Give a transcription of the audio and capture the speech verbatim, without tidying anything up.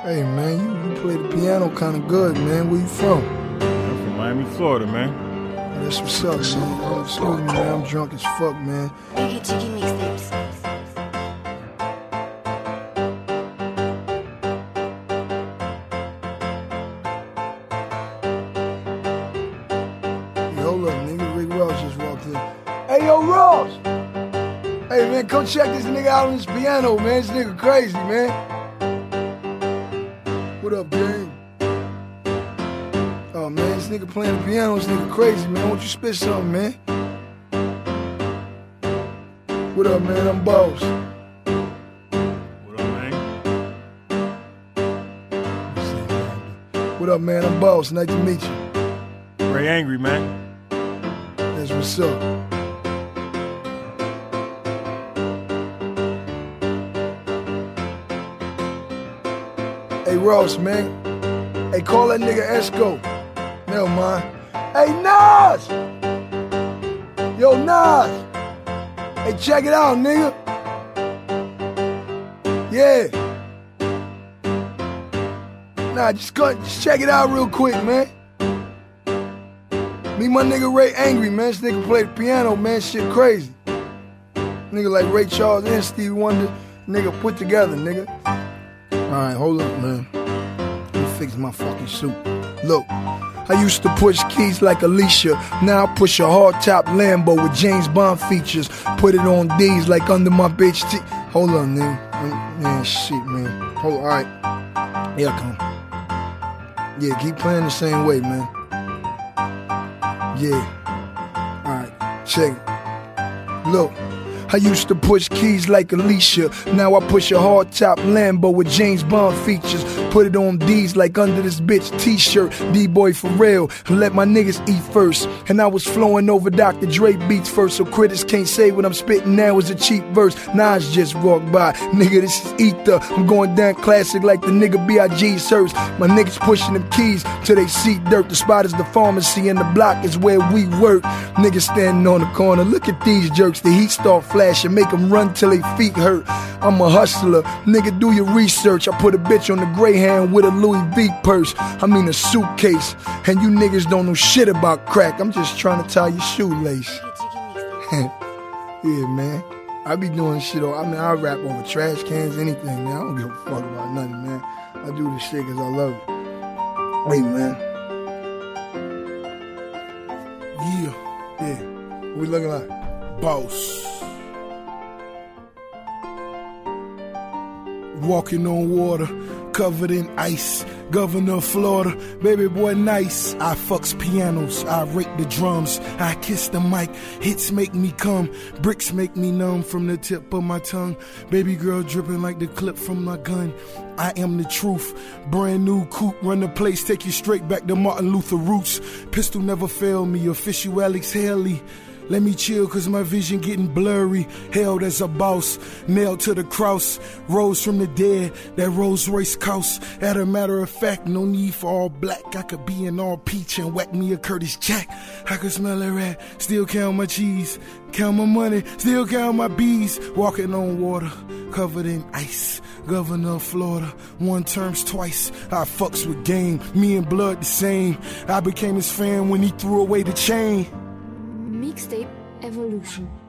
Hey, man, you, you play the piano kind of good, man. Where you from? I'm from Miami, Florida, man. That's what's up, man. Oh, excuse me, man. I'm drunk as fuck, man. Biggie Jiggy mixtapes. Hey, hold up, nigga. Rick Ross just walked in. Hey, yo, Ross! Hey, man, come check this nigga out on this piano, man. This nigga crazy, man. What up, gang? Oh, man, this nigga playing the piano. This nigga crazy, man. Why don't you spit something, man? What up, man? I'm Boss. What up, man? What up, man? I'm Boss. Nice to meet you. Ray Angry, man. That's what's up. Hey, Ross, man. Hey, call that nigga Esco. Never mind. Hey, Nas! Yo, Nas! Hey, check it out, nigga. Yeah. Nah, just, go, just check it out real quick, man. Me, my nigga Ray Angry, man. This nigga play the piano, man. Shit crazy. Nigga like Ray Charles and Stevie Wonder. Nigga put together, nigga. Alright, hold up, man. Let me fix my fucking suit. Look, I used to push keys like Alicia. Now I push a hard-top Lambo with James Bond features. Put it on D's like under my bitch T. Hold on, nigga. Man, shit, man. Hold on, alright. Here I come. Yeah, keep playing the same way, man. Yeah. Alright, check it. Look. I used to push keys like Alicia. Now I push a hard-top Lambo with James Bond features. Put it on D's like under this bitch t-shirt. D-boy for real. Let my niggas eat first. And I was flowing over Doctor Dre beats first, so critics can't say what I'm spitting now is a cheap verse. Nas just walked by. Nigga, this is ether. I'm going down classic like the nigga B I G's hurts. My niggas pushing them keys till they see dirt. The spot is the pharmacy and the block is where we work. Niggas standing on the corner. Look at these jerks. The heat start flash and make them run till they feet hurt. I'm a hustler, nigga, do your research. I put a bitch on the Greyhound with a Louis V purse. I mean a suitcase. And you niggas don't know shit about crack. I'm just trying to tie your shoelace. Yeah, man. I be doing shit on, I mean, I rap over trash cans, anything, man. I don't give a fuck about nothing, man. I do this shit because I love it. Wait, man. Yeah, yeah. What we looking like? Boss. Walking on water, covered in ice. Governor of Florida, baby boy nice. I fucks pianos, I rake the drums, I kiss the mic. Hits make me come, bricks make me numb from the tip of my tongue. Baby girl dripping like the clip from my gun. I am the truth. Brand new coupe, run the place, take you straight back to Martin Luther roots. Pistol never failed me, official Alex Haley. Let me chill cause my vision getting blurry. Held as a boss, nailed to the cross. Rose from the dead, that Rolls Royce cost. As a matter of fact, no need for all black. I could be in all peach and whack me a Curtis Jack. I could smell a rat, still count my cheese. Count my money, still count my bees. Walking on water, covered in ice. Governor of Florida, one terms twice. I fucks with game, me and Blood the same. I became his fan when he threw away the chain. Mixtape Evolution.